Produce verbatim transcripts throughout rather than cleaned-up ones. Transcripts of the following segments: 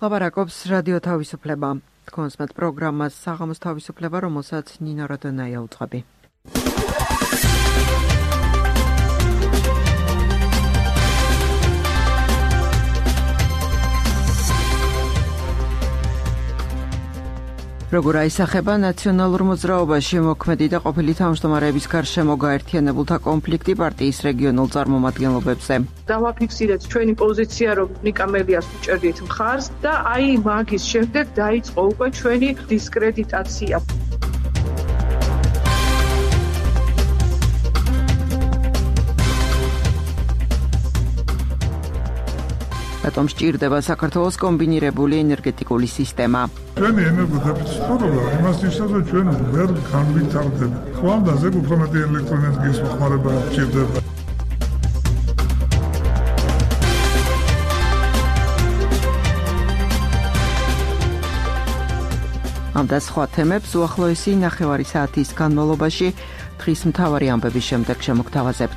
ლაპარაკობს რადიო თავისუფლება. თქვენს მეტ პროგრამას საღამოს თავისუფლება, რომელსაც ნინო როდონაია უძღვები. როგორ აისახება ნაციონალურ მოძრაობაში მოქმედი და ყოფილი თავმჯდომარეების გარშემო გაერთიანებულთა კონფლიქტი პარტიის რეგიონულ წარმომადგენლობებზე. დავაფიქსირეთ ჩვენი პოზიცია, რომ ნიკა მელიას უჭერდით მხარს და აი მაგის შემდეგ დაიწყო უკვე ჩვენი დისკრედიტაცია. რატომ სჭირდება საქართველოს კომბინირებული ენერგეტიკული სისტემა? ჩვენი ენერგოდეფიციტურობა იმას ნიშნავს, რომ ჩვენ ვერ განვითარდება. ხვალდაზე უფრო მეტი ელექტროენერგიის მოხმარება სჭირდება. ამ და სხვა თემებს უახლოესი ნახევარი საათის განმავლობაში დღის მთავარი ამბების შემდეგ შემოგთავაზებთ.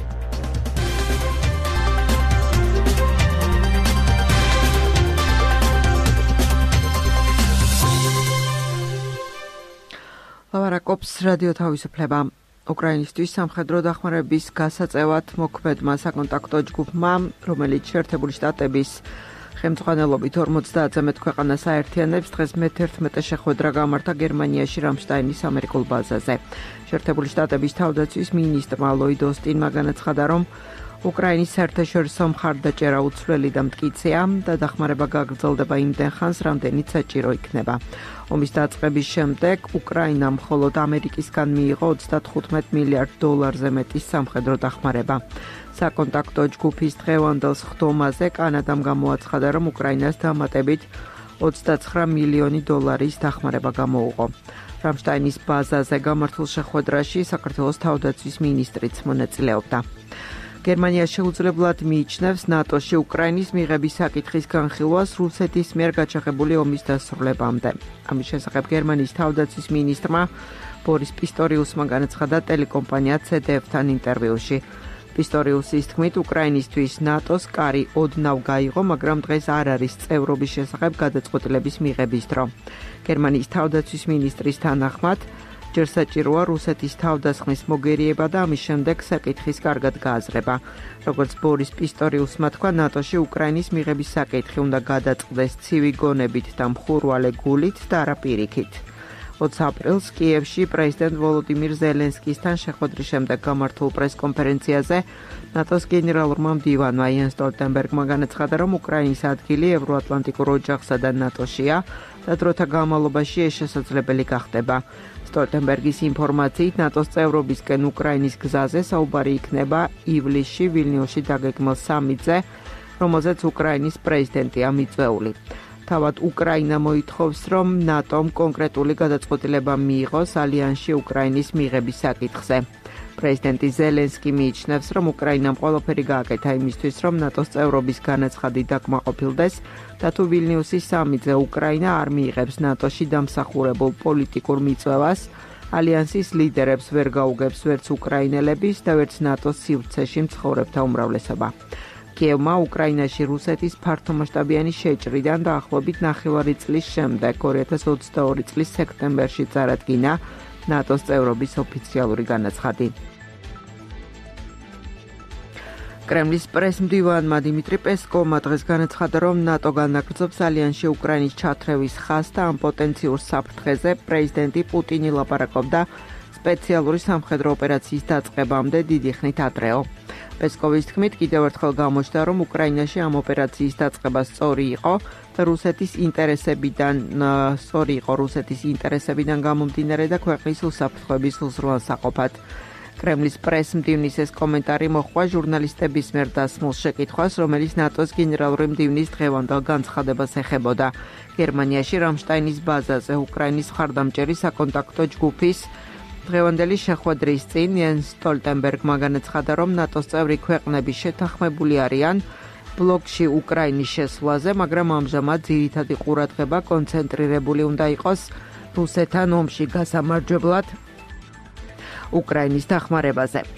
ლაპარაკობს რადიო თავისუფლება. უკრაინისთვის სამხედრო დახმარების გასაწევად მოქმედმა საკონტაქტო ჯგუფმა, რომელიც შეერთებული შტატების ხელმძღვანელობით ორმოცდაათზე მეტ ქვეყანას აერთიანებს, დღეს მეთერთმეტე შეხვედრა გამართა გერმანიაში რამშტაინის ამერიკულ ბაზაზე. შეერთებული შტატების თავდაცვის მინისტრმა ლოიდ ოსტინმა განაცხადა, რომ უკრაინის საერთაშორისო მხარდაჭერა უცვლელი და მტკიცეა და დახმარება გაგრძელდება იმდენ ხანს, რამდენიც საჭირო იქნება. ომის დაწყების შემდეგ უკრაინამ მხოლოდ ამერიკისგან მიიღო ოცდათხუთმეტ მილიარდ დოლარზე მეტი სამხედრო დახმარება. საკონტაქტო ჯგუფის დღევანდელ სხდომაზე კანადამ გამოაცხადა, რომ უკრაინას დამატებით ოცდაცხრა მილიონი დოლარის დახმარება გამოუღო. რამშტაინის ბაზაზე გამართულ შეხვედრაში საქართველოს თავდაცვის მინისტრიც მონაწილეობდა. გერმანია შეუძლებლად მიიჩნევს ნატოში უკრაინის მიღების საკითხის განხილვას რუსეთის მიერ გაჩაღებული ომის დასრულებამდე. ამის შესახებ გერმანიის თავდაცვის მინისტრმა ბორის პისტორიუსმა განაცხადა ტელეკომპანია ცე დე ეფ-თან ინტერვიუში. პისტორიუსის თქმით, უკრაინისთვის ნატოს კარი ოდნავ გაიღო, მაგრამ დღეს არ არის წევრობის შესახებ გადაწყვეტილების მიღების დრო. გერმანიის თავდაცვის მინისტრის თანახმად, ჯერ საჭიროა რუსეთის თავდასხმის მოგერიება და ამის შემდეგ საკითხის კარგად გააზრება. როგორც ბორის პისტორიუსმა თქვა, ნატოში უკრაინის მიღების საკითხი უნდა გადაწყდეს ცივი გონებით და მხურვალე გულით და არა პირიქით. ოცი აპრილს კიევში პრეზიდენტ ვოლოდიმირ ზელენსკისთან შეხვედრის შემდეგ გამართულ პრესკონფერენციაზე ნატოს გენერალურმა მდივანმა იენს სტოლტენბერგმა განაცხადა, რომ უკრაინის ადგილი ევროატლანტიკურ ოჯახსა და ნატოშია და დროთა განმავლობაში ეს შესაძლებელი გახდება. სტოლტენბერგის ინფორმაციით, ნატოს წევრობისკენ უკრაინის გზაზე საუბარი იქნება ივლისში ვილნიუსში დაგეგმილ სამიტზე, რომელზეც უკრაინის პრეზიდენტია მიწვეული. თავად უკრაინა მოითხოვს, რომ ნატომ კონკრეტული გადაწყვეტილება მიიღოს ალიანსში უკრაინის მიღების საკითხზე. პრეზიდენტი ზელენსკი მიიჩნევს, რომ უკრაინამ ყველაფერი გააკეთა იმისთვის, რომ ნატოს წევრობის განაცხადი დაკმაყოფილდეს და თუ ვილნიუსის სამიტზე უკრაინა არ მიიღებს ნატოში დამსახურებულ პოლიტიკურ მიწვევას, ალიანსის ლიდერებს ვერ გაუგებს ვერც უკრაინელების და ვერც ნატოს სივრცეში მცხოვრებთა უმრავლესობა. კიევმა უკრაინაში რუსეთის ფართომასშტაბიანი შეჭრიდან დაახლოებით ნახევარი წლის შემდეგ ორი ათას ოცდაორი წლის სექტემბერში წარადგინა ნატოს წევრობის ოფიციალური განაცხადი. კრემლის პრესმდივანმა დიმიტრი პესკოვმა დღეს განაცხადა, რომ ნატო განაგრძობს ალიანსში უკრაინის ჩათრევის ხაზს და ამ პოტენციურ საფრთხეზე პრეზიდენტი პუტინი ლაპარაკობდა სპეციალური სამხედრო ოპერაციის დაწყებამდე დიდი ხნით ადრეო. პესკოვის თქმით, კიდევ ერთხელ გამოჩნდა, რომ უკრაინაში ამ ოპერაციის დაწყება სწორი იყო და რუსეთის ინტერესებიდან სწორი იყო რუსეთის ინტერესებიდან გამომდინარე და ქვეყნის უსაფრთხოების უზრუნველსაყოფად. კრემლის პრესმდივნის ეს კომენტარი მოჰყვა ჟურნალისტების მიერ დასმულ შეკითხვას, რომელიც ნატოს გენერალური მდივნის დღევანდელ განცხადებას ეხებოდა. გერმანიაში რამშტაინის ბაზაზე უკრაინის მხარდამჭერი საკონტაქტო ჯგუფის დღევანდელი შეხვედრის წინ იენს სტოლტენბერგმა განაცხადა, რომ ნატოს წევრი ქვეყნები შეთანხმებული არიან ბლოკში უკრაინის შესვლაზე, მაგრამ ამჟამად ძირითადი ყურადღება კონცენტრირებული უნდა იყოს რუსეთთან ომში გასამარჯვებლად უკრაინის დახმარებაზე.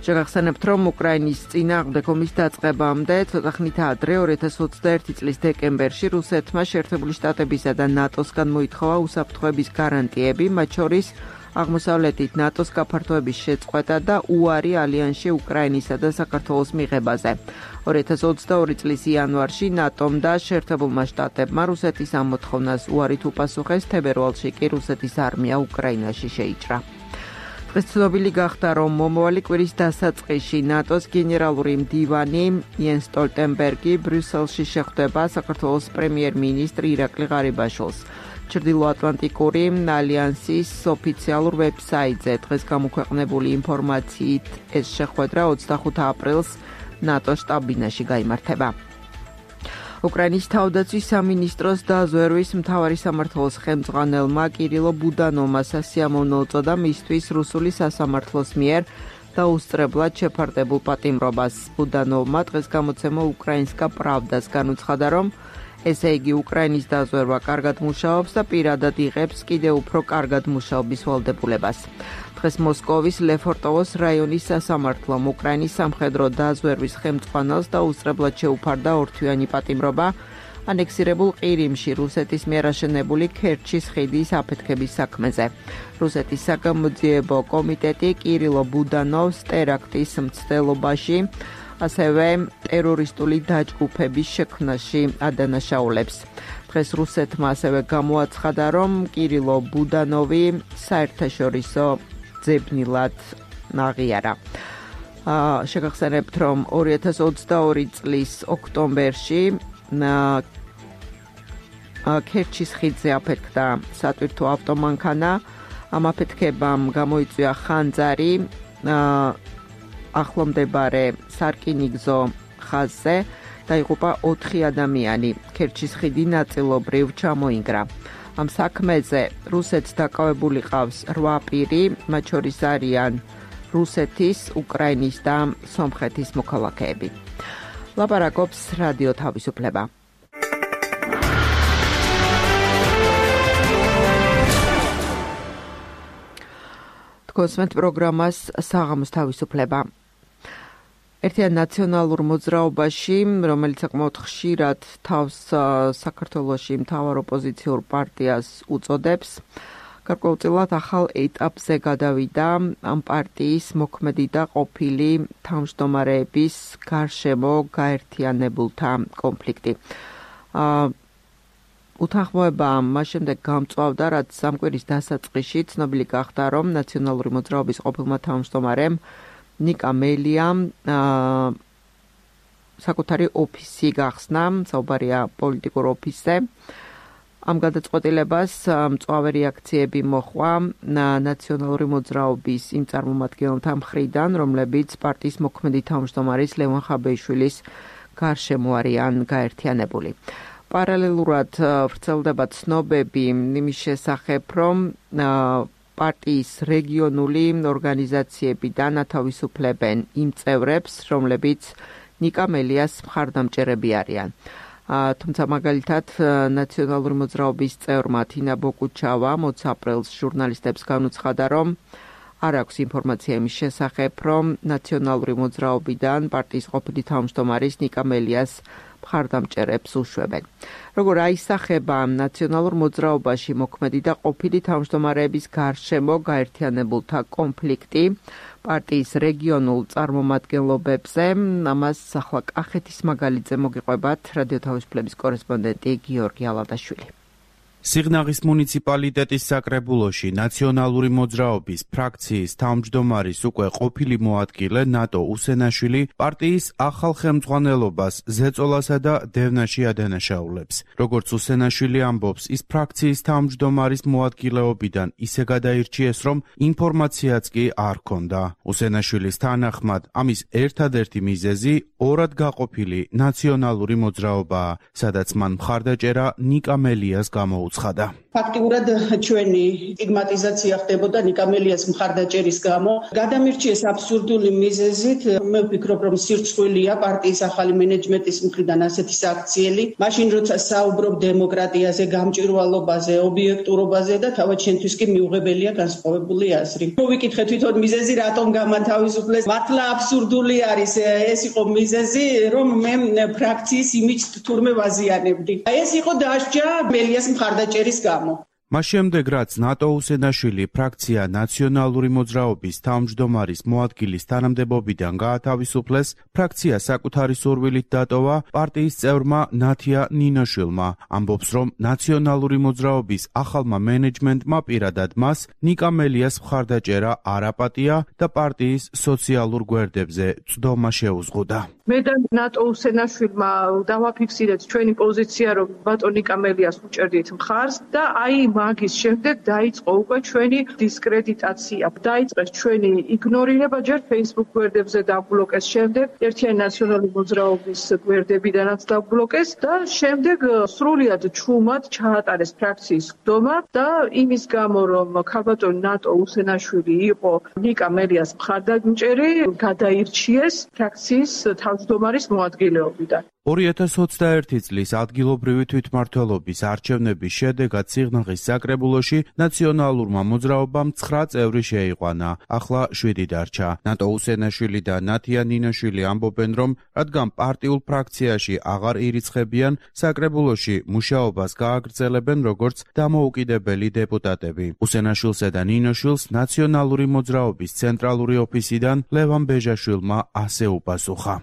შეგახსენებთ, რომ უკრაინის წინააღმდეგ ომის დაწყებამდე ცოტა ხნით ადრე ორი ათას ოცდაერთი წლის დეკემბერში რუსეთმა შეერთებული შტატებისა და ნატოსგან მოითხოვა უსაფრთხოების გარანტიები, მათ შორის აღმოსავლეთით ნატოს გაფართოების შეწყვეტა და უარი ალიანსში უკრაინისა და საქართველოს მიღებაზე. ორი ათას ოცდაორი წლის იანვარში ნატომ და შეერთებულმა შტატებმა რუსეთის ამ მოთხოვნას უარით უპასუხეს, თებერვალში კი რუსეთის არმია უკრაინაში შეიჭრა. დღეს ცნობილი გახდა, რომ მომავალი კვირის დასაწყისში ნატოს გენერალური მდივანი იენს სტოლტენბერგი ბრიუსელში შეხვდება საქართველოს პრემიერ-მინისტრ ირაკლი ღარიბაშვილს. ჩრდილოატლანტიკური ალიანსის ოფიციალურ ვებსაიტზე დღეს გამოქვეყნებული ინფორმაციით ეს შეხვედრა ოცდახუთი აპრილს ნატოს შტაბ-ბინაში გაიმართება. უკრაინის თავდაცვის სამინისტროს დაზვერვის მთავარი სამმართველოს ხელმძღვანელმა კირილო ბუდანოვმა სასიამოვნო უწოდა მისთვის რუსული სასამართლოს მიერ დაუსწრებლად შეფარდებულ პატიმრობას. ბუდანოვმა დღეს გამოცემა უკრაინსკა პრავდას განუცხადა, რომ ესე იგი უკრაინის დაზვერვა კარგად მუშაობს და პირადად იღებს კიდევ უფრო კარგად მუშაობის ვალდებულებას. დღეს მოსკოვის ლეფორტოვოს რაიონის სასამართლომ უკრაინის სამხედრო დაზვერვის ხელმძღვანელს დაუსწრებლად შეუფარდა ორთვიანი პატიმრობა ანექსირებულ ყირიმში რუსეთის მიერ აშენებული ქერჩის ხიდის აფეთქების საქმეზე. რუსეთის საგამოძიებო კომიტეტი კირილო ბუდანოვს ტერაქტის მცდელობაში ასევე ტერორისტული დაჯგუფების შექმნაში ადანაშაულებს. დღეს რუსეთმა ასევე გამოაცხადა, რომ კირილო ბუდანოვი საერთაშორისო ძებნილად აღიარა. შეგახსენებთ, რომ ორი ათას ოცდაორი წლის ოქტომბერში ქერჩის ხიდზე აფეთქდა სატვირთო ავტომანქანა. ამ აფეთქებამ გამოიწვია ხანძარი ახლომდებარე სარკინიგზო ხაზზე, დაიღუპა ოთხი ადამიანი. ქერჩის ხიდი ნაწილობრივ ჩამოინგრა. ამ საქმეზე რუსეთს დაკავებული ყავს რვა პირი, მათ შორის არიან რუსეთის, უკრაინის და სომხეთის მოქალაქეები. ლაპარაკობს რადიო თავისუფლება. თქვენს პროგრამას საღამოს თავისუფლება. ერთიან ნაციონალურ მოძრაობაში, რომელიც საკმაოდ ხშირად თავს საქართველოში მთავარ ოპოზიციურ პარტიას უწოდებს, გარკვეულწილად ახალ ეტაპზე გადავიდა ამ პარტიის მოქმედი და ყოფილი თავმჯდომარეების გარშემო გაერთიანებულთა კონფლიქტი. უთანხმოება მას შემდეგ გამწვავდა, რაც ამ კვირის დასაწყისში ცნობილი გახდა, რომ ნაციონალური მოძრაობის ყოფილმა თავმჯდომარემ ნიკა მელიამ საკუთარი ოფისი გახსნა, საუბარია პოლიტიკურ ოფისზე. ამ გადაწყვეტილებას მწვავე რეაქციები მოჰყვა ნაციონალური მოძრაობის იმ წარმომადგენელთა მხრიდან, რომლებიც პარტიის მოქმედი თავმჯდომარის ლევან ხაბეიშვილის გარშემო არიან გაერთიანებული. პარალელურად ვრცელდება ცნობები იმის შესახებ, რომ პარტიის რეგიონული ორგანიზაციებიდან ათავისუფლებენ იმ წევრებს, რომლებიც ნიკა მელიას მხარდამჭერები არიან. თუმცა მაგალითად ნაციონალური მოძრაობის წევრმა თინა ბოკუჩავა მოც აპრილს ჟურნალისტებს განუცხადა, რომ არ აქვს ინფორმაცია იმის შესახებ, რომ ნაციონალური მოძრაობიდან პარტიის ყოფილი თავმჯდომარის ნიკა მელიას მხარდამჭერებს უშვებენ. როგორ აისახება ნაციონალურ მოძრაობაში მოქმედი და ყოფილი თავმჯდომარეების გარშემო გაერთიანებულთა კონფლიქტი პარტიის რეგიონულ წარმომადგენლობებზე, ამას ახლა კახეთის მაგალითზე მოგიყვებათ რადიო თავისუფლების კორესპონდენტი გიორგი ალადაშვილი. სიღნაღის მუნიციპალიტეტის საკრებულოში ნაციონალური მოძრაობის ფრაქციის თავმჯდომარის უკვე ყოფილი მოადგილე ნატო უსენაშვილი პარტიის ახალ ხელმძღვანელობას ზეწოლასა და დევნაში ადანაშაულებს. როგორც უსენაშვილი ამბობს, ის ფრაქციის თავმჯდომარის მოადგილეობიდან ისე გადაირჩიეს, რომ ინფორმაციაც კი არ ჰქონდა. უსენაშვილის თანახმად, ამის ერთადერთი მიზეზი ორად გაყოფილი ნაციონალური მოძრაობაა, სადაც მან მხარდაჭერა ნიკა მელიას გამოუცხადა. გაუცხადა. ფაქტიურად ჩვენი სტიგმატიზაცია ხდებოდა ნიკამელიას მხარდაჭერის გამო. გადამირჩიეს აბსურდული მიზეზით. მე ვფიქრობ, რომ სირცხვილია პარტიის ახალი მენეჯმენტის მხრიდან ასეთი საქციელი. მაშინ როცა საუბრობ დემოკრატიაზე, გამჭვირვალობაზე, ობიექტურობაზე და თავად შენთვის კი მიუღებელია განსხვავებული აზრი. მოვიკითხე თვითონ მიზეზი რატომ გამათავისუფლეს. მართლა აბსურდული არის ეს იყო მიზეზი, რომ მე ფრაქციის იმიჯს თურმე ვაზიანებდი. ეს იყო დასჯა მელიას მხარდაჭერის გამო. მას შემდეგ, რაც ნატო უსენაშვილი ფრაქცია ნაციონალური მოძრაობის თავმჯდომარის მოადგილის თანამდებობიდან გაათავისუფლეს, ფრაქცია საკუთარი სურვილით დატოვა პარტიის წევრმა ნათია ნინოშვილმა. ამბობს, რომ ნაციონალური მოძრაობის ახალმა მენეჯმენტმა პირადად მას ნიკამელიას მხარდაჭერა არ აპატია და პარტიის სოციალურ გვერდებზე წვდომა შეუზღუდა. მე და ნატო უსენაშვილმა დავაფიქსირეთ ჩვენი პოზიცია, რომ ბატონ ნიკამელიას უჭერდით მხარს და აი მაგის შემდეგ დაიწყო უკვე ჩვენი დისკრედიტაცია. დაიწყეს ჩვენი იგნორირება ჯერ Facebook გვერდებზე დაბლოკეს, შემდეგ ერთიანი ნაციონალური მოძრაობის გვერდებიდანაც დაბლოკეს და შემდეგ სრულად ჩუმად ჩაატარეს ფრაქციის ხდომა და იმის გამო, რომ ქალბატონი ნატო უსენაშვილი იყო ნიკამელიას მხარდამჭერი, გადაირჩიეს ფრაქციის თავმჯდომარის მოადგილეობიდან. ორი ათას ოცდაერთი წლის ადგილობრივი თვითმმართველობის არჩევნების შედეგად სიღნაღის საკრებულოში ნაციონალურმა მოძრაობამ ცხრა წევრი შეიყვანა, ახლა შვიდი დარჩა. ნატო უსენაშვილი და ნათია ნინოშვილი ამბობენ, რომ რადგან პარტიულ ფრაქციაში აღარ ირიცხებიან, საკრებულოში მუშაობას გააგრძელებენ როგორც დამოუკიდებელი დეპუტატები. უსენაშვილსა და ნინოშვილს ნაციონალური მოძრაობის ცენტრალური ოფისიდან ლევან ბეჟაშვილმა ასე უპასუხა.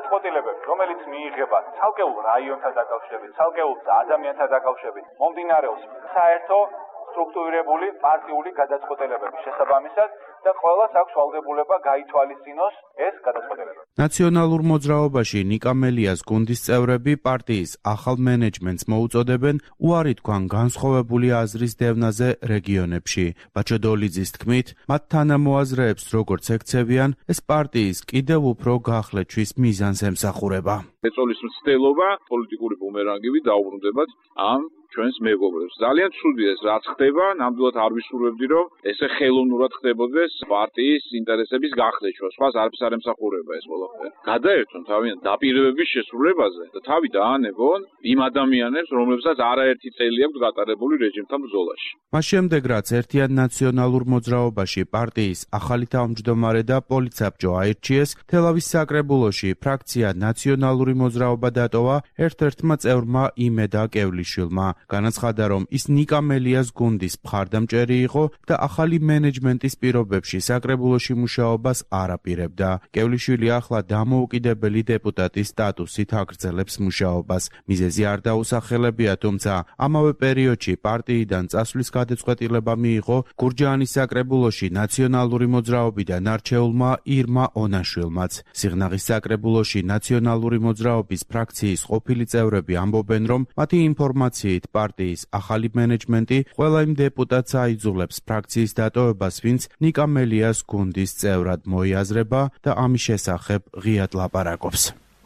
ცალკეულ რაიონთან დაკავშირებით, ცალკეულ ადამიანთან დაკავშირებით მომდინარეობს საერთო სტრუქტურირებული პარტიული გადაწყვეტილებების შესაბამისად და ყველას აქვს ვალდებულება გაითვალისწინოს ეს გადაწყვეტილებები. ნაციონალურ მოძრაობაში ნიკამელიას გუნდის წევრები პარტიის ახალ მენეჯმენტს მოუწოდებენ უარი თქვან განსხვავებული აზრის დევნაზე რეგიონებში. ბაჩო დოლიძის თქმით, მათ თანამოაზრეებს როგორც ექცევიან, ეს პარტიის კიდევ უფრო გახლეჩვის მიზანს ემსახურება. ეწოლის მცდელობა პოლიტიკური ბუმერანგივით დაუბრუნდებათ ამ ჩვენს მეგობრებს. ძალიან ცუდი ეს რაც ხდება, ნამდვილად არ ვისურვებდი, რომ ესე ხელოვნურად ხდებოდეს პარტიის ინტერესების გახლეჩვა. სხვას არაფერს არ ემსახურება ეს ყველაფერი. გადაერთონ თავიანთ დაპირებების შესრულებაზე და თავი დაანებონ იმ ადამიანებს, რომლებსაც არაერთი წელი აქვს გატარებული რეჟიმთან ბრძოლაში. მას შემდეგ, რაც ერთიან ნაციონალურ მოძრაობაში პარტიის ახალი თავმჯდომარე და პოლიცაბჭო აირჩიეს, თელავის საკრებულოში ფრაქცია ნაციონალური მოძრაობა დატოვა ერთ-ერთმა წევრმა იმედა კევლიშვილმა. განაცხადა, რომ ის ნიკამელიას გუნდის მხარდამჭერი იყო და ახალი მენეჯმენტის პირობებში საკრებულოში მუშაობას არ აპირებდა. კევლიშვილი ახლა დამოუკიდებელი დეპუტატის სტატუსით აგრძელებს მუშაობას. მიზეზი არ დაუსახელებია, თუმცა ამავე პერიოდში პარტიიდან წასვლის გადაწყვეტილება მიიღო გურჯაანის საკრებულოში ნაციონალური მოძრაობიდან არჩეულმა ირმა ონაშვილმაც. სიღნაღის საკრებულოში ნაციონალური მოძრაობის ფრაქციის ყოფილი წევრები ამბობენ, რომ მათი ინფორმაციით პარტიის ახალი მენეჯმენტი ყველა იმ დეპუტატს აიძულებს ფრაქციის დატოვებას, ვინც ნიკამელიას გუნდის წევრად მოიაზრება და ამის შესახებ ღიად ლაპარაკობს.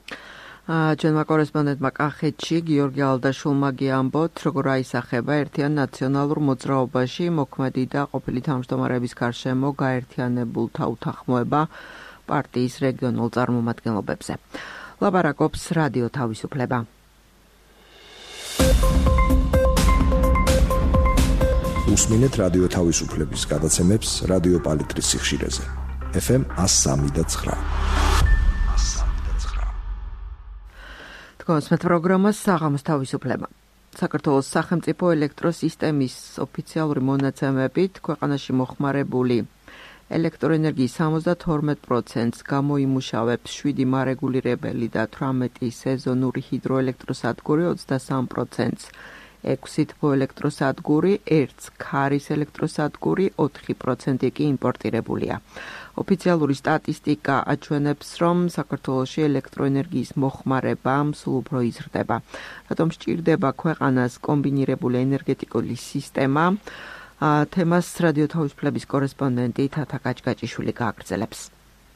ჩვენმა კორესპონდენტმა კახეთში გიორგი ალდაშულმა გიამბოთ, როგორ აისახება ერთიან ნაციონალურ მოძრაობაში მოქმედი და ყოფილი თავმჯდომარეების გარშემო გაერთიანებულთა უთანხმოება პარტიის რეგიონულ წარმომადგენლობებზე. ლაპარაკობს რადიო თავისუფლება. უსმინეთ რადიო თავისუფლების გადაცემებს რადიო პალიტრის სიხშირეზე. ეფ ემ one oh three და nine. თქვენს პროგრამას საღამოს თავისუფლება. საქართველოს სახელმწიფო ელექტროსისტემის ოფიციალური მონაცემებით ქვეყანაში მოხმარებული ელექტროენერგიის სამოცდათორმეტ პროცენტს გამოიმუშავებს შვიდი მარეგულირებელი და თვრამეტი სეზონური ჰიდროელექტროსადგური ოცდასამ პროცენტს. ექვსი თბოელექტროსადგური, ერთს ქარის ელექტროსადგური, ოთხი პროცენტი კი იმპორტირებულია. ოფიციალური სტატისტიკა აჩვენებს, რომ საქართველოში ელექტროენერგიის მოხმარება სულ უფრო იზრდება. რატომ სჭირდება ქვეყანას კომბინირებული ენერგეტიკული სისტემა? თემას რადიო თავისუფლების კორესპონდენტი თათა კაჭკაჭიშვილი გააგრძელებს.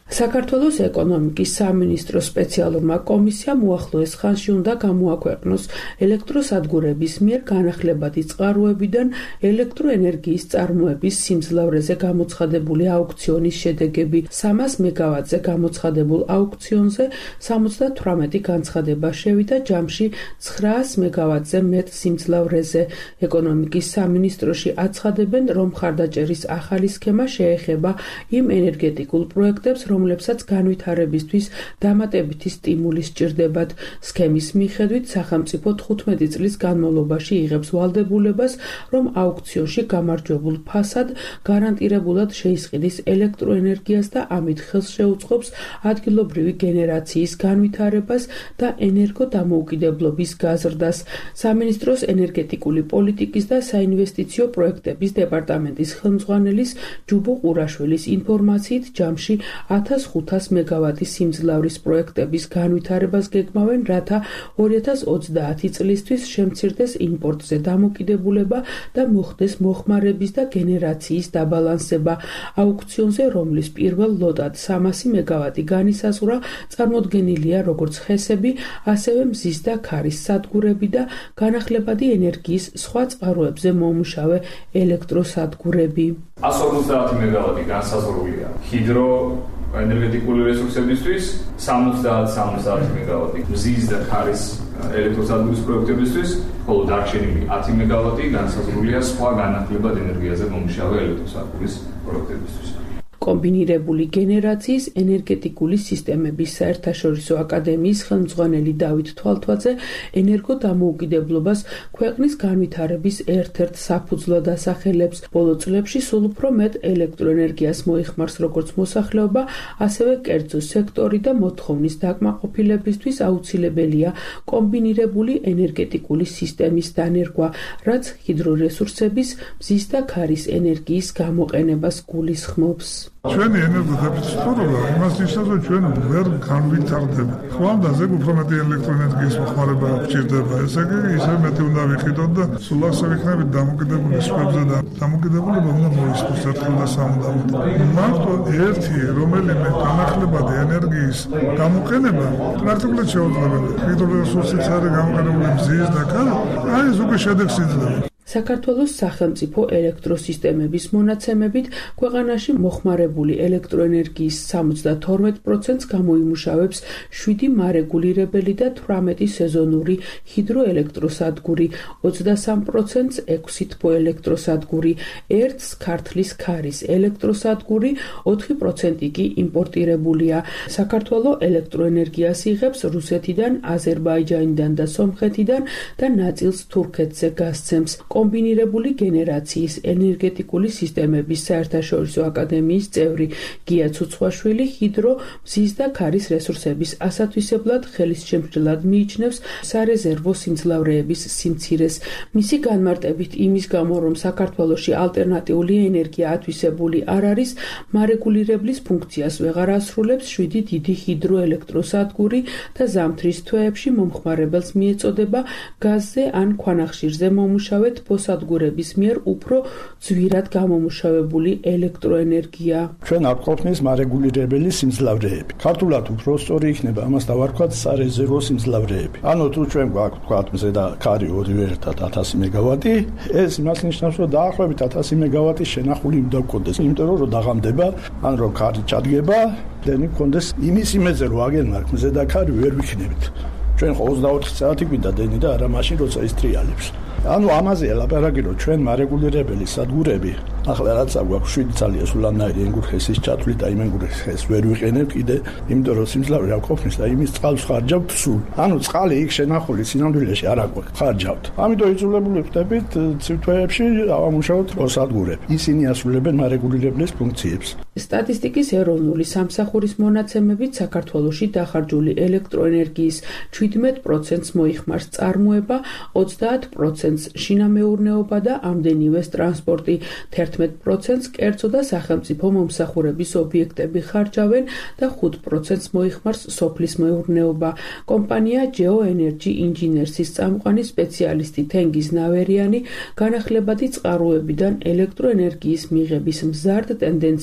საქართველოს ეკონომიკის სამინისტროს სპეციალურმა კომისიამ უახლოეს ხანში უნდა გამოაქვეყნოს ელექტროსადგურების მიერ განახლებადი წყაროებიდან ელექტროენერგიის წარმოების სიმძლავრეზე გამოცხადებული აუქციონის შედეგები. სამას მეგავატზე გამოცხადებულ აუქციონზე სამოცდათვრამეტი განცხადება შევიდა ჯამში ცხრაას მეგავატზე მეტ სიმძლავრეზე. ეკონომიკის სამინისტროში აცხადებენ, რომ მხარდაჭერის ახალი სქემა შეეხება იმ ენერგეტიკულ პროექტებს, რომლებსაც განვითარებისთვის დამატებითი სტიმული სჭირდებათ. სქემის მიხედვით სახელმწიფო თხუთმეტი წლის განმავლობაში იღებს ვალდებულებას, რომ აუქციონში გამარჯვებულ ფასად გარანტირებულად შეისყიდის ელექტროენერგიას და ამით ხელს შეუწყობს ადგილობრივი გენერაციის განვითარებას და ენერგოდამოუკიდებლობის გაზრდას. სამინისტროს ენერგეტიკული პოლიტიკის და საინვესტიციო პროექტების დეპარტამენტის ხელმძღვანელის ჯუბო ყურაშვილის ინფორმაციით ჯამში ათას ხუთას მეგავატის სიმძლავრის პროექტების განვითარებას გეგმავენ, რათა ორი ათას ოცდაათი წლისთვის შემცირდეს იმპორტზე დამოკიდებულება და მოხდეს მოხმარების და გენერაციის დაბალანსება. აუქციონზე, რომლის პირველ ლოტად სამასი მეგავატი განისაზღვრა, წარმოდგენილია როგორც ხესები, ასევე მზის და ქარის სადგურები და განახლებადი ენერგიის სხვა წყაროებზე მომუშავე ელექტროსადგურები. εκατს ორმოცდაათი მეგავატი განსაზღვრულია ჰიდრო ენერგეტიკული რესურსებისთვის, სამოცდაათი სამოცდაათი მეგავატი მზის და ქარის ელექტროსადგურის პროექტებისთვის, ხოლო დარჩენილი ათი მეგავატი განსაზღვრულია სხვა განახლებად ენერგიაზე მომუშავე ელექტროსადგურის პროექტებისთვის. კომბინირებული გენერაციის ენერგეტიკული სისტემების საერთაშორისო აკადემიის ხელმძღვანელი დავით თვალთვაძე ენერგოდამოუკიდებლობას ქვეყნის განვითარების ერთ-ერთ საფუძვლად ასახელებს. ბოლო წლებში სულ უფრო მეტ ელექტროენერგიას მოიხმარს როგორც მოსახლეობა, ასევე კერძო სექტორი და მოთხოვნის დაკმაყოფილებისთვის აუცილებელია კომბინირებული ენერგეტიკული სისტემის დანერგვა, რაც ჰიდრორესურსების, მზის და ქარის ენერგიის გამოყენებას გულისხმობს. ჩვენი ენერგოდეფიციტურობა იმას ნიშნავს, რომ ჩვენ ვერ განვითარდება. ხვალდაზე უფრო მეტი ელექტროენერგიის მოხმარება გვჭირდება. ესე იგი, ისე მეტი უნდა ვიყიდოთ და სულ ასე ვიქნებით დამოკიდებული სხვებზე და დამოკიდებულება უნდა მოისურვოს ერთხელ და სამუდამოდ. მარტო ერთი რომელიმე განახლებადი ენერგიის გამოყენება პრაქტიკულად შეუძლებელია. ჰიდრორესურსიც არის გამოყენებული მზის და ქარის, აი ეს უკვე შედეგს იძლევა. საქართველოს სახელმწიფო ელექტროსისტემების მონაცემებით ქვეყანაში მოხმარებული ელექტროენერგიის სამოცდათორმეტ პროცენტს გამოიმუშავებს შვიდი მარეგულირებელი და თვრამეტი სეზონური ჰიდროელექტროსადგური, ოცდასამ პროცენტს ექვსი თბოელექტროსადგური, ერთს ქართლის ქარის ელექტროსადგური, ოთხი პროცენტი კი იმპორტირებულია. საქართველო ელექტროენერგიას იღებს რუსეთიდან, აზერბაიჯანიდან და სომხეთიდან და ნაწილს თურქეთზე გასცემს. კომბინირებული გენერაციის ენერგეტიკული სისტემების საერთაშორისო აკადემიის წევრი გია ცუცხვაშვილი ჰიდრო, მზის და ქარის რესურსების ასათვისებლად ხელისშემშლად მიიჩნევს სარეზერვო სიმძლავრეების სიმცირეს. მისი განმარტებით იმის გამო, რომ საქართველოში ალტერნატიული ენერგია ათვისებული არ არის, მარეგულირებლის ფუნქციას ვეღარ ასრულებს შვიდი დიდი ჰიდროელექტროსადგური და ზამთრის თვეებში მომხმარებელს მიეწოდება გაზზე ან ქვანახშირზე მომუშავე თბოსადგურების მიერ უფრო ძვირად გამომუშავებული ელექტროენერგია. ჩვენ არ გვყავს მარეგულირებელი სიმძლავრეები. ქართულად უფრო სწორი იქნება ამას დავარქვათ სარეზერვო სიმძლავრეები. ანუ თუ ჩვენ გვაქვს თქვათ მზე და ქარი ორივე ერთად ათასი მეგავატი, ეს იმას ნიშნავს, რომ დაახლოებით ათასი მეგავატი შენახული უნდა გქონდეს. იმიტომ რომ დაღამდება, ან რომ ქარი ჩადგება, დენი გქონდეს იმის იმედზე რომ აგენმართ მზე და ქარი ვერ ვიქნებით. ჩვენ ოცდაოთხი საათი გვინდა დენი და არა მაშინ როცა ის ტრიალებს. ანუ ამაზეა ლაპარაკი, რომ ჩვენ მარეგულირებელი სადგურები ახლა რაც აგვაქვს შვიდი ძალიან სულანაირი ენგურხესის ჩათვლით და იმ ენგურხეს ვერ ვიყენებ კიდე, იმიტომ რომ სიმძლავრე არ ყოფნის და იმის წყალს ხარჯავთ სულ. ანუ წყალი იქ შენახული სინამდვილეში არ აგვაქვს, ხარჯავთ. ამიტომ იძულებული ხდებით ცივთვეებში ავამუშავოთ სადგურები. ისინი ასრულებენ მარეგულირებლის ფუნქციებს. სტატისტიკის ეროვნული სამსახურის მონაცემებით საქართველოში დახარჯული ელექტროენერგიის შვიდმეტ პროცენტს მოიხმარს წარმოება, ოცდაათ პროცენტს შინამეურნეობა და ამდენივეს ტრანსპორტი, თერთმეტ პროცენტს კერძო და სახელმწიფო მომსახურების ობიექტები ხარჯავენ და ხუთ პროცენტს მოიხმარს სოფლის მეურნეობა. კომპანია Geo Energy Engineers-ის წამყვანი სპეციალისტი თენგიზ ნავერიანი განახლებადი წყაროებიდან ელექტროენერგიის მიღების მზარდ ტენდენციაზე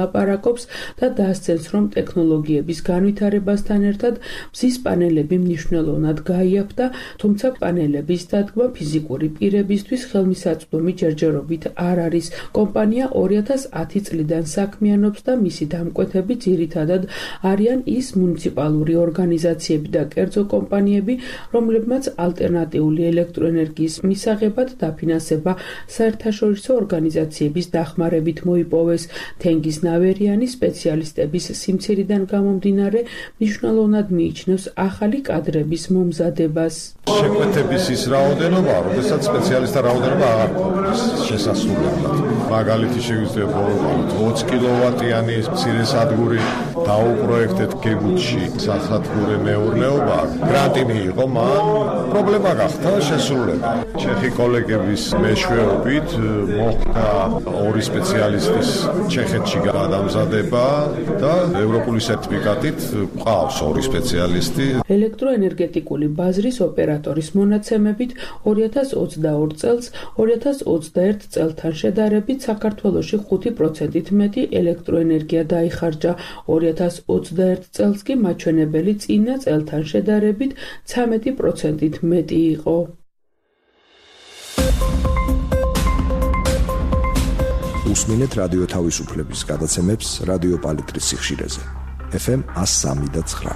ლაპარაკობს და დაასცენს, რომ ტექნოლოგიების განვითარებასთან ერთად მზის პანელები მნიშვნელოვნად გაიაფთა, თუმცა პანელების დადგმა ფიზიკური პირებისთვის ხელმისაწვდომი ჯერჯერობით არ არის. კომპანია ორი ათას ათი წლიდან საქმიანობს და მისი დამკვეთები ძირითადად არიან ის მუნიციპალური ორგანიზაციები და კერძო კომპანიები, რომლებმაც ალტერნატიული ელექტროენერგიის მისაღებად დაფინანსება საერთაშორისო ორგანიზაციების დახმარებით მოიპოვეს. თენგიზ ნავერიანი სპეციალისტების სიმცირიდან გამომდინარე მნიშვნელოვნად მიიჩნევს ახალი კადრების მომზადებას. შეკვეთების ის რაოდენობა, როდესაც სპეციალისტთა რაოდენობა აღარ გვაქვს შესასრულებლად. მაგალითი შეგვიძლია მოვყავთ ოცი კილოვატიანი მცირე სადგური დაუპროექტეთ გეგუთში სასადგური მეურნეობა. გრანტი მიიღო, მან პრობლემა გახდა შესრულება. ჩეხი კოლეგების მეშვეობით მოხდა ორი სპეციალისტის ჩეხეთში გადამზადება და ევროპული სერტიფიკატით ყავს ორი სპეციალისტი. ელექტროენერგეტიკული ბაზრის ოპერატორის მონაცემებით ორი ათას ოცდაორ წელს ორი ათას ოცდაერთ წელთან შედარებით საქართველოში ხუთი პროცენტით მეტი ელექტროენერგია დაიხარჯა. ორი ათას ოცდაერთ წელს კი მაჩვენებელი წინა წელთან შედარებით ცხრამეტი პროცენტით მეტი იყო. უსმინეთ რადიო თავისუფლების გადაცემებს რადიო პალიტრის სიხშირეზე. ეფ ემ ას სამი და ცხრა.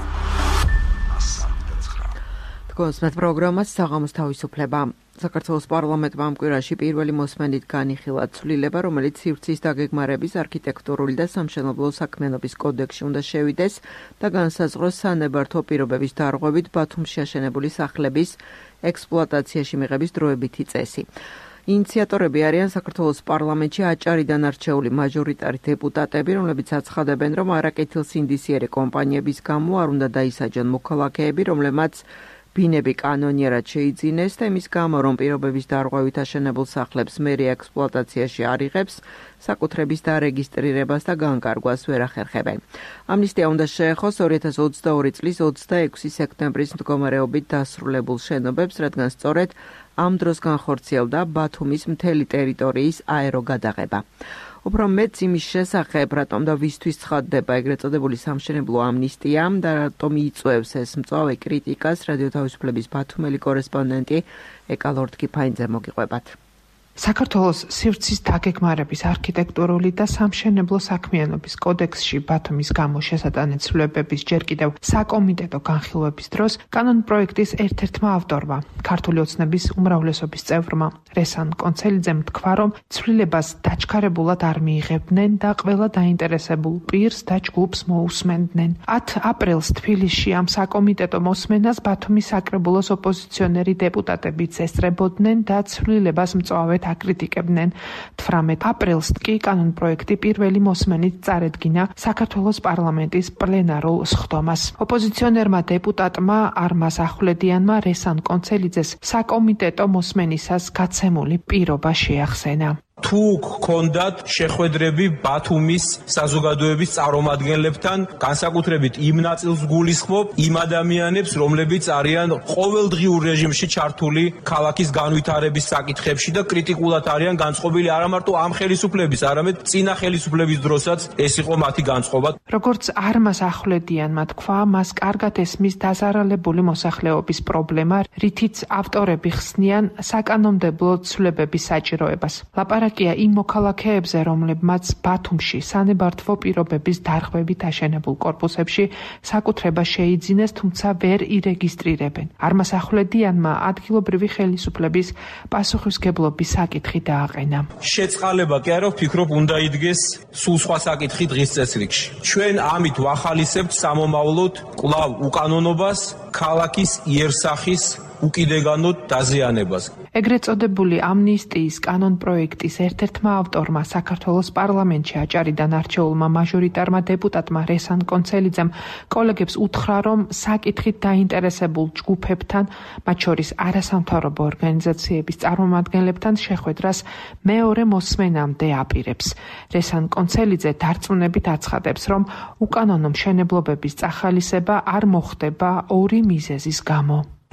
თქვენს პროგრამას საღამოს თავისუფლება. საქართველოს პარლამენტმა ამ კვირაში პირველი მოსმენით განიხილა ცვლილება, რომელიც სივრცის დაგეგმარების არქიტექტურული და სამშენებლო საქმიანობის კოდექსში უნდა შევიდეს და განსაზღვროს სანებართვო პირობების დარღვევით ბათუმში აშენებული სახლების ექსპლუატაციაში მიღების დროებითი წესი. ინიციატორები არიან საქართველოს პარლამენტში აჭარიდან არჩეული მაჟორიტარი დეპუტატები, რომლებიც აცხადებენ, რომ არაკეთილსინდისიერი კომპანიების გამო არ უნდა დაისაჯონ მოქალაქეები, რომლებმაც ბინები კანონიერად შეიძინეს და იმის გამო, რომ პირობების დარღვევით აშენებულ სახლებს მერია ექსპლუატაციაში არ იღებს, საკუთრების დარეგისტრირებას და განკარგვას ვერ ახერხებენ. ამნისტია უნდა შეეხოს ორი ათას ოცდაორი წლის ოცდაექვსი სექტემბრის მდგომარეობით დასრულებულ შენობებს, რადგან სწორედ ამ დროს განხორციელდა ბათუმის მთელი ტერიტორიის აეროგადაღება. უფრო მეტ იმის შესახებ, რატომ და ვისთვის ცხადდება ეგრეთ წოდებული სამშენებლო ამნისტია და რატომ იწვევს ეს მწვავე კრიტიკას, რადიო თავისუფლების ბათუმელი კორესპონდენტი ეკალორდ კიფაინძე მოგიყვებათ. საქართველოს სივრცის დაგეგმარების არქიტექტურული და სამშენებლო საქმიანობის კოდექსში ბათუმის გამო შესატანეთ ცვლილებების ჯერ კიდევ საკომიტეტო განხილვების დროს კანონპროექტის ერთ-ერთმა ავტორმა, ქართული ოცნების უმრავლესობის წევრმა რესან კონცელიძემ თქვა, რომ ცვლილებას დაჩქარებულად არ მიიღებდნენ და ყველა დაინტერესებულ პირს და ჯგუფს მოусმენდნენ. ათი აპრილს თბილისში ამ საკომიტეტო მოსმენას ბათუმის საკრებულოს ოპოზიციონერი დეპუტატებიც ესწრებოდნენ და ცვლილებას მწვავედ აკრიტიკებდნენ. თვრამეტ აპრილს კი კანონპროექტი პირველი მოსმენით წარედგინა საქართველოს პარლამენტის პლენარულ სხდომას. ოპოზიციონერმა დეპუტატმა არმაზ ახვლედიანმა რესან კონცელიძეს საკომიტეტო მოსმენისას გაცემული პირობა შეახსენა. თუ გქონდათ შეხვედრები ბათუმის საზოგადოების წარმომადგენლებთან, განსაკუთრებით იმ ნაწილს გულისხმობ, იმ ადამიანებს, რომლებიც არიან ყოველდღიურ რეჟიმში ჩართული ქალაქის განვითარების საკითხებში და კრიტიკულად არიან განწყობილი არა მარტო ამ ხელისუფლების, არამედ წინა ხელისუფლების დროსაც ეს იყო მათი განწყობა. როგორც არმაზ ახვლედიანმა თქვა, მას კარგად ესმის დაზარალებული მოსახლეობის პრობლემა, რითიც ავტორები ხსნიან საკანონმდებლო ცვლილებების საჭიროებას. ლაპარაკია იმ მოქალაქეებზე, რომლებმაც ბათუმში სანებართვო პირობების დარღვევით აშენებულ კორპუსებში საკუთრება შეიძინეს, თუმცა ვერ ირეგისტრირებენ. არმაზ ახვლედიანმა ადგილობრივი ხელისუფლების პასუხისმგებლობის საკითხი დააყენა. შეწყალება კი არა, ვფიქრობ, უნდა იდგეს სულ სხვა საკითხი დღის წესრიგში. ჩვენ ამით ვახალისებთ სამომავლოდ კვლავ უკანონობას, ქალაქის იერსახის უკიდეგანოდ დაზიანებას. ეგრეთ წოდებული ამნისტიის კანონპროექტის ერთ-ერთმა ავტორმა, საქართველოს პარლამენტში აჭარიდან არჩეულმა მაჟორიტარმა დეპუტატმა რესან კონცელიძემ კოლეგებს უთხრა, რომ საკითხით დაინტერესებულ ჯგუფებთან, მათ შორის არასამთავრობო ორგანიზაციების წარმომადგენლებთან შეხვედრას მეორე მოსმენამდე აპირებს. რესან კონცელიძე დარწმუნებით აცხადებს, რომ უკანონო მშენებლობების წახალისება არ მოხდება ორი მიზეზის გამო.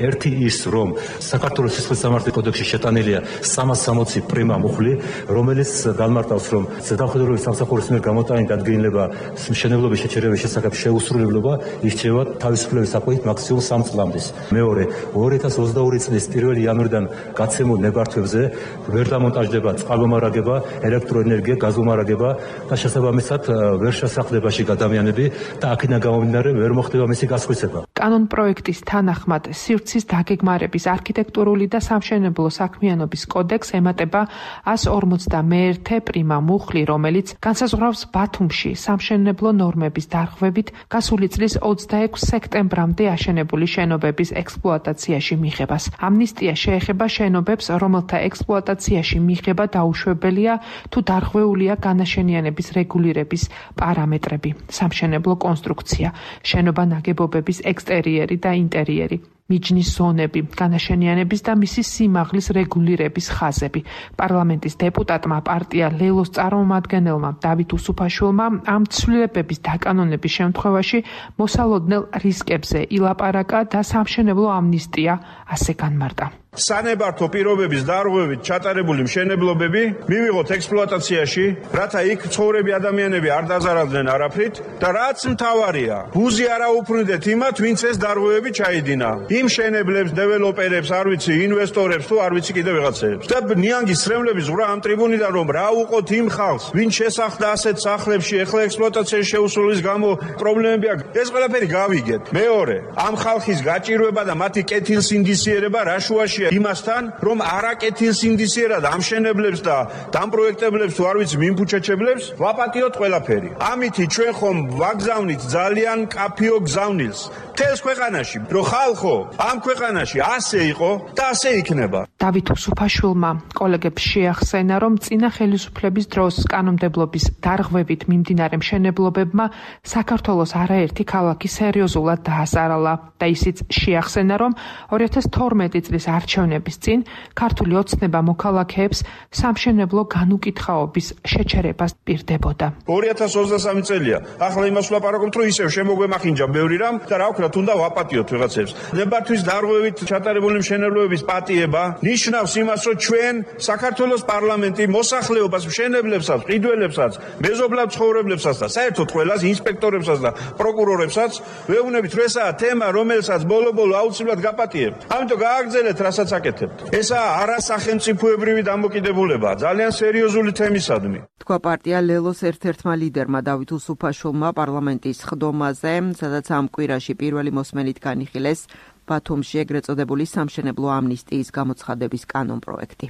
ერთი ის, რომ საქართველოს სისხლის სამართლის კოდექსში შეტანილია სამას სამოცი პრიმა მუხლი, რომელიც განმარტავს, რომ ზედამხედველობის სამსახურის მიერ გამოტანილი დადგენილება მშენებლობის შეჩერების შესახებ შეუსრულებლობა ირჩევა თავისუფლების საქმით მაქსიმუმ სამ წლამდე. მეორე, ორი ათას ოცდაორი წლის პირველი იანვრიდან გაცემულ ნებართვებზე ვერ დამონტაჟდება წყალმომარაგება, ელექტროენერგია, გაზომარაგება და შესაბამისად ვერ შესახდება შიგ ადამიანები და აქედან გამომდინარე ვერ მოხდება მისი გასხვისება. კანონ პროექტის თანახმად სივრცის დაგეგმარების არქიტექტურული და სამშენებლო საქმიანობის კოდექს ემატება ას ორმოცდამეერთე პრიმა მუხლი, რომელიც განსაზღვრავს ბათუმში სამშენებლო ნორმების დარღვევით გასული წლის ოცდაექვსი სექტემბრამდე აშენებული შენობების ექსპლუატაციაში მიღებას. ამნისტია შეეხება შენობებს, რომელთა ექსპლუატაციაში მიღება დაუშვებელია თუ დარღვეულია განაშენიანების რეგულირების პარამეტრები, სამშენებლო კონსტრუქცია, შენობა ნაგებობების ექსტერიერი და ინტერიერი, მიჯნის ზონები, განაშენიანების და მისი სიმაღლის რეგულირების ხაზები. პარლამენტის დეპუტატმა პარტია ლელოს წარმომადგენელმა დავით უსუფაშვილმა ამ ცვლილებების დაკანონების შემთხვევაში მოსალოდნელ რისკებზე ილაპარაკა და სამშენებლო ამნისტია ასე განმარტა. სანებართო პირობების დარღვევით ჩატარებული მშენებლობები მივიღოთ ექსპლუატაციაში, რათა იქ ცხოვრები ადამიანები არ დაზარალდნენ არაფრით და რაც მთავარია, ბუზი არ აუფრინდეთ იმათ, ვინც ეს დარღვევები ჩაიდინა. იმ მშენებლებს, დეველოპერებს, არ ვიცი, ინვესტორებს თუ არ ვიცი კიდე ვიღაცებს. და ნიანგის სრემლების ზღვრა ამ ტრიბუნიდან, რომ რა უყოთ იმ ხალხს, ვინც შესახდა ასეთ სახლებში, ეხლა ექსპლუატაციაში შეუსრულის გამო პრობლემები აქვს. ეს ყველაფერი გავიგეთ. მეორე, ამ ხალხის გაჭირვება და მათი კეთილსინდისიერება რა შუაში იმასთან, რომ არაკეთილსინდისიერად ამშენებლებს და დამპროექტებლებს თუ არ ვიცი მიმფუჩეჩებლებს ვაპატიოთ ყველაფერი. ამითი ჩვენ ხომ ვაგზავნით ძალიან კაფიო გზავნილს მთელს ქვეყანაში, რომ ხალხო ამ ქვეყანაში ასე იყო და ასე იქნება. დავით უსუფაშვილმა კოლეგებს შეახსენა, რომ წინა ხელისუფლების დროს კანონმდებლობის დარღვევით მიმდინარე მშენებლობებმა საქართველოს არაერთი ქალაქი სერიოზულად დაასარალა და ისიც შეახსენა, რომ ორი ათას თორმეტი წლის არჩევნების წინ ქართული ოცნება მოქალაქეებს სამშენებლო განუკითხაობის შეჩერებას პირდებოდა. ორი ათას ოცდასამი წელია. ახლა იმას ვლაპარაკობთ, რომ ისევ შემოგვემახინჯა ბევრი რამ და რა ვქნათ, უნდა ვაპატიოთ ვიღაცებს. ნებართვის დარღვევით ჩატარებული მშენებლობების პატიება ნიშნავს იმას, რომ ჩვენ საქართველოს პარლამენტი მოსახლეობას, მშენებლებსაც, ყიდველებსაც, მეზობლად ცხოვრებლებსაც და საერთოდ ყველას ინსპექტორებსაც და პროკურორებსაც ვეუბნებით, რომ ესაა თემა, რომელსაც ბოლო-ბოლო აუცილებლად გაპატიებთ. ამიტომ გააგრძელეთ, რასაც აკეთებთ. ესაა არასახელმწიფოებრივი დამოკიდებულება, ძალიან სერიოზული თემისადმი. თქვა პარტია ლელოს ერთ-ერთმა ლიდერმა დავით უსუფაშვილმა პარლამენტის ხდომაზე, სადაც ამ კვირაში პირველი მოსმენით განიხილეს ბათუმში ეგრეთ წოდებული სამშენებლო ამნისტიის გამოცხადების კანონ პროექტი.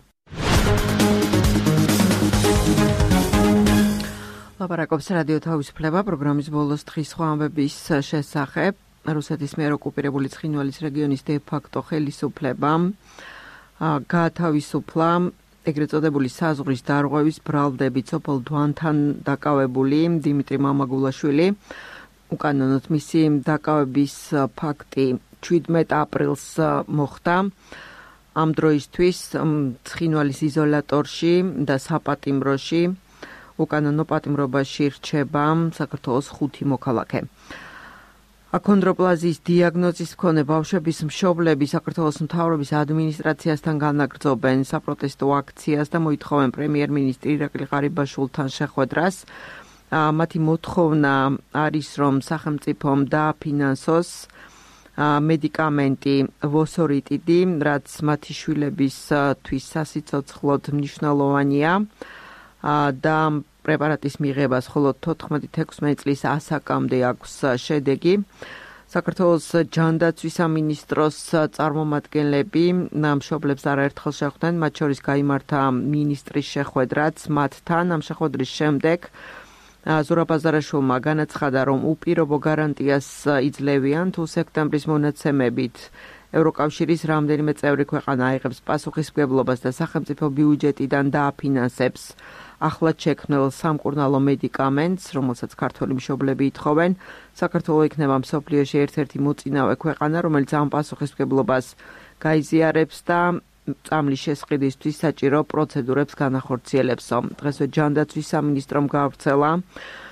ლაპარაკობს რადიო თავისუფლება პროგრამის ბოლოს დღის სხვა ამბების შესახებ. რუსეთის მიერ ოკუპირებული ცხინვალის რეგიონის დე-ფაქტო ხელისუფლებამ გაათავისუფლა ეგრეთ წოდებული საზღვრის დარღვევის ბრალდებით სოფელ დვანთან დაკავებული დიმიტრი მამაგულაშვილი. უკანონოდ მისი დაკავების ფაქტი შვიდმეტ აპრილს მოხდა. ამ დროისთვის ცხინვალის იზოლატორში და საპატიმროში უკანონო პატიმრობაში რჩება საქართველოს ხუთი მოქალაქე. აქონდროპლაზიის დიაგნოზის მქონე ბავშვების მშობლები საქართველოს მთავრობის ადმინისტრაციასთან განაგრძობენ საპროტესტო აქციას და მოითხოვენ პრემიერ-მინისტრი ირაკლი ღარიბაშვილთან შეხვედრას. მათი მოთხოვნა არის, რომ სახელმწიფომ დააფინანსოს მედიკამენტი ვოსორიტიდი, რაც მათი შვილებისთვის სასიცოცხლოდ მნიშვნელოვანია და პრეპარატის მიღებას მხოლოდ თოთხმეტი ექვსმეტი წლის ასაკამდე აქვს შედეგი. საქართველოს ჯანდაცვის სამინისტროს წარმომადგენლები მშობლებს არაერთხელ შეხვდნენ, მათ შორის გაიმართა მინისტრის შეხვედრაც მათთან. ამ შეხვედრის შემდეგ ზურაბ აზარაშვილმა განაცხადა, რომ უპირობო გარანტიას იძლევიან, თუ სექტემბრის მონაცემებით ევროკავშირის რამდენიმე წევრი ქვეყანა აიღებს პასუხისმგებლობას და სახელმწიფო ბიუჯეტიდან დააფინანსებს ახლად შექმნილ სამკურნალო მედიკამენტს, რომელსაც ქართველი მშობლები ითხოვენ. საქართველო იქნება მსოფლიოში ერთ-ერთი მოწინავე ქვეყანა, რომელიც ამ პასუხისმგებლობას გაიზიარებს და წამლის შესყიდვისთვის საჭირო პროცედურებს განახორციელებსო. დღესვე ჯანდაცვის სამინისტრომ გაავრცელა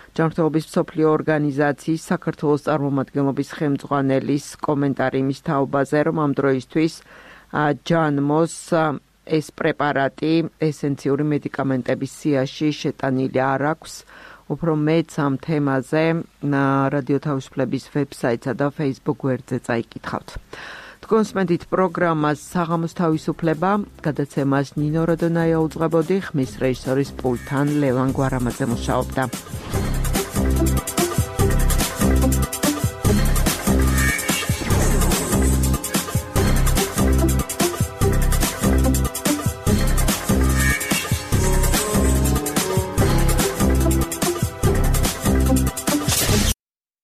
ჯანმრთელობის მსოფლიო ორგანიზაციის საქართველოს წარმომადგენლობის ხელმძღვანელის კომენტარი იმის თაობაზე, რომ ამ დროისთვის ჯანმოს ეს პრეპარატი ესენციური მედიკამენტების სიაში შეტანილი არ აქვს. უფრო მეც ამ თემაზე რადიო თავისუფლების ვებსაიტსა და Facebook გვერდზე წაიკითხავთ. კონსმენტით პროგრამას საღამოს თავისუფლება, გადაცემას ნინო როდონაია უძღვებოდი, ხმის რეჟისორის პულტთან ლევან გვარამაძე მუშაობდა.